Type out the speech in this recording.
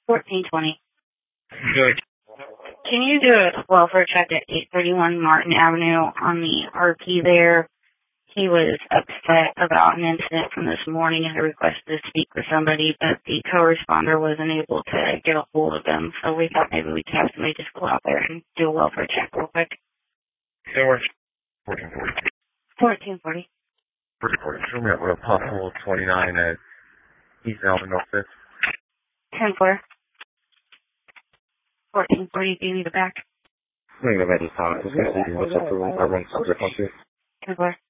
1420. Good. Can you do a welfare check at 831 Martin Avenue on the RP there? He was upset about an incident from this morning and had requested to speak with somebody, but the co-responder wasn't able to get a hold of them. So we thought maybe we could have somebody just go out there and do a welfare check real quick. So we're 1440. 1440. 1440. Show me up with a possible 29 at East Alvin North 5th. 10-4. 1440, do you need it back? I'm going to go back to town. Just going to see what's up for everyone's subject on 10-4.